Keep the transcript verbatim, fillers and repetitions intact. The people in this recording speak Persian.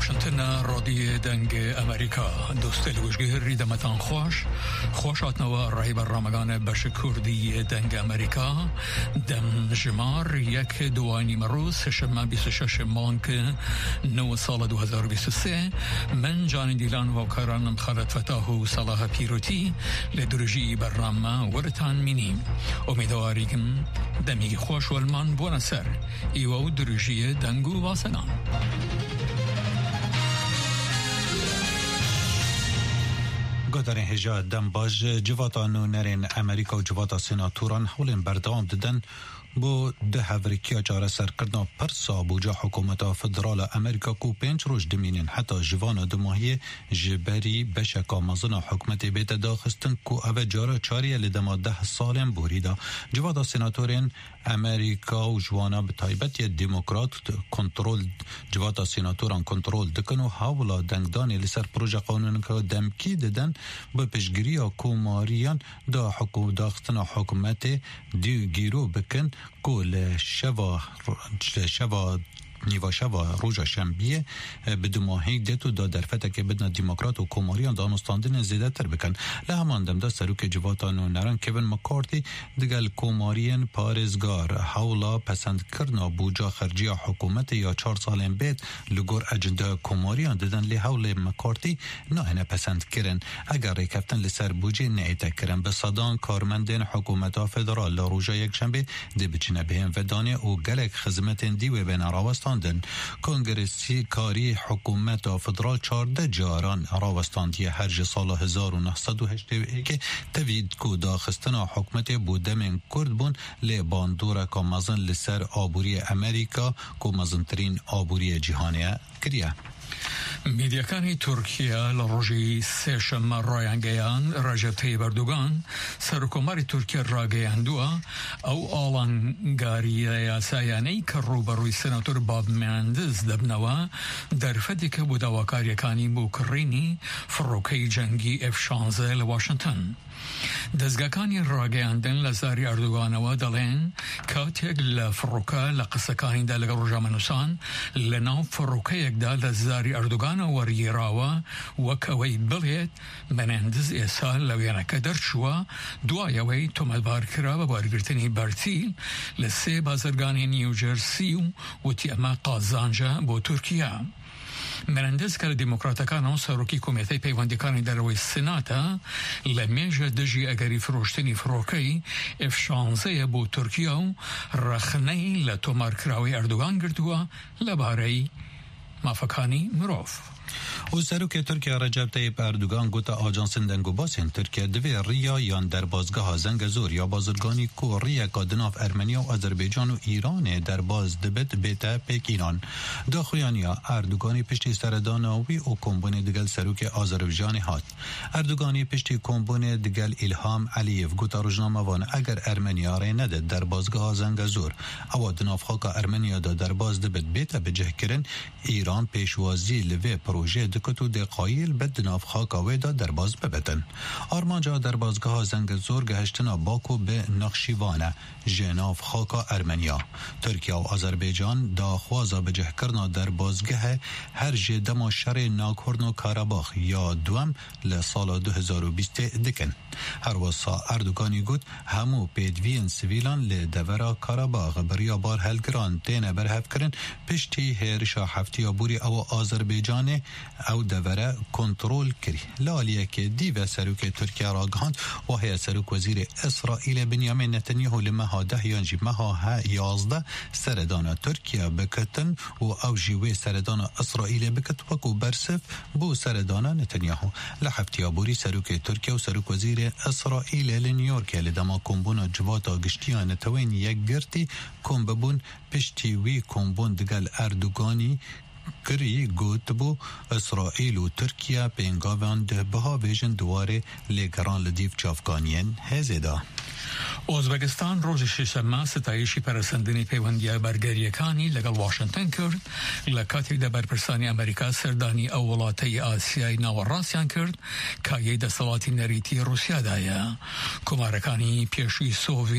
واشنطن رادیو دنگ امریکا دوست لوجگهری دمتان خوش خوشات نوا رای برنامگان بش کردی دنگ امریکا دم جمار یک دوانی مروز ششم بیست و شش مانک نو سال دو هزار و بیست و سه من جان دیلان و کارانم خالد فتاح و صلاح پیروتی لدرجی برنامه ورتان مینیم امیدواریم دمی خوش والمان بونسر ایو درجی دنگو واسنان. گذارین هجا دم باج جواتا نونرین امریکا و جواتا سناتوران حولین بردام ددن بو ده هفرکیا جاره سرکردنا پرسا بوجا حکومتا فدرال امریکا کو پنج روش دمینین حتی جوان دماهی جبری بشکا مزنا حکومت بیت داخستن کو اوه جاره چاریه لدما ده سالن بوریدا جواتا سناتورین امریکا و جوانا بطایبت یه دموکرات کنترول جواتا سناتوران کنترول دکنو حولا دنگدانی لسر پروژه قانون که دمکی ددن به پشگیری کوماریان دا حکومت داخستن حکومت دی گیرو بکن کل شوا شوا نیوا شوا روژا شنبیه بدو ماهی دتو دا درفته که بدنا دموکرات و کوماریان دانستاندن زیده تر بکن لهمان دم دا سروک جواتان و نران کوین مکارتی دگل کوماریان پارزگار حولا پسند کرنا بوجا خرجی حکومت یا چار سالین بید لگور اجنده کوماریان ددن لی حول مکارتی نه پسند کرن اگر ریکفتن لسر بوجی نیته کرن به صدان کارمندین حکومت فدرال روژا یک شنبه دی بچینه بهم ودانه و گلک خدمت دیوه بین راوستان کنگرسی کاری حکومت فدرال چارده جاران راوستاندی هرج سال هزار و نهصد و هشتاد و یک توید کو داخستن حکومت بوده من کرد بون لی باندور که مزن لسر آبوری امریکا که مزنترین آبوری جهانیه کریه. میدیاکانی ترکیه لروجی سشم رایانگیان رجب طیب اردوغان سرکوماری ترکیه راگیاندوا او آلانگاری یاسایانی که روبروی سناتور باب مندز دبنوا در فدی که بوداوکاری کانی بوکرینی فروکی جنگی اف شانزه لواشنطن دزگاکانی راگیاندن لزاری اردوغان و دلین کاتیگ لفروکا لقصکانی دل روجا منوسان لناو فروکا یک دل لزاری اردوغان وری راوا وکوی بلیت منندز ایسال لویانا کدر شوا دوایوی تومد بارکرا و بارگرتنی برتیل لسی بازرگانی نیوجرسیو و تیما قازانجا بو ترکیه منندز که دموکراتکان سروکی کمیته پیوندکانی در روی سناتا لمیج دجی اگری فروشتنی فروکی اف شانزه بو ترکیه رخنی لتومار کراوی اردوغان گردوا لبارهی مافکانی مروف. او سروک ترکیه رجب طیب اردوغان گوتا آجانس دنگو باسین ترکیه دوی ریا یان در بازگاه زنگ زور یا بازرگانی کو ریا کادناف ارمنیا و آذربایجان و ایران در باز دبت بیتا پیکینان دا خویانیا اردوغانی پشتی سرداناوی و کمبون دگل سروک آذربایجانی هات اردوغانی پشتی کمبون دگل الهام علیف گوتا رجنامه وان اگر ارمنیا رای نده در بازگاه زنگ زور او دناف خاکا ارمنیا دا در باز دبت بیتا بجه کرن ایران پیشوازی لوی پروژه دکتو دقایل بد ناف خاکاوی دا در باز ببتن آرمانجا در بازگاه زنگ زور گهشتنا باکو به نقشیوانه جناف خاکا ارمنیا ترکیه و آذربایجان دا خوازا بجه کرنا در بازگاه هر جدما شر ناکورن و کاراباخ یا دوم لسال دو هزار و بیست دکن هر وصا اردوگانی گود همو پیدوین سویلان لدورا کاراباخ بریا بار هلگران تینه برهف کرن پشتی هرشا هفتی بوری او آذربایجان او دوره کنترول کری لالیه که دیو سروک ترکیه را گهاند و هی سروک وزیر اسرائیل بنیامین نتانیاهو لمها ده یانجی مها ها یازده سردان ترکیه بکتن و او جیوه سردان اسرائیل بکت وکو برسف بو سردان نتانیاهو لحفتی بوری سروک ترکیه و سروک وزیر اسرائیل لنیورک لدما کمبون جواتا گشتیان توین یک گرتی کم ببون پشتی وی کمبون دگل اردوگانی کری گوت بو اسرائیل و ترکیه پینگاوان ده بها ویژن دواره لگران لدیف چافگانین هزیده. ازبکستان روز ششم ستایشی پرسندنی پیوندی برگریکانی لگل واشنطن کرد لکاتی ده برپرسانی امریکا سردانی اولاتی آسیای ناو راسیان کرد که یه دستاواتی نریتی روسیا دایا کمارکانی پیشوی سووی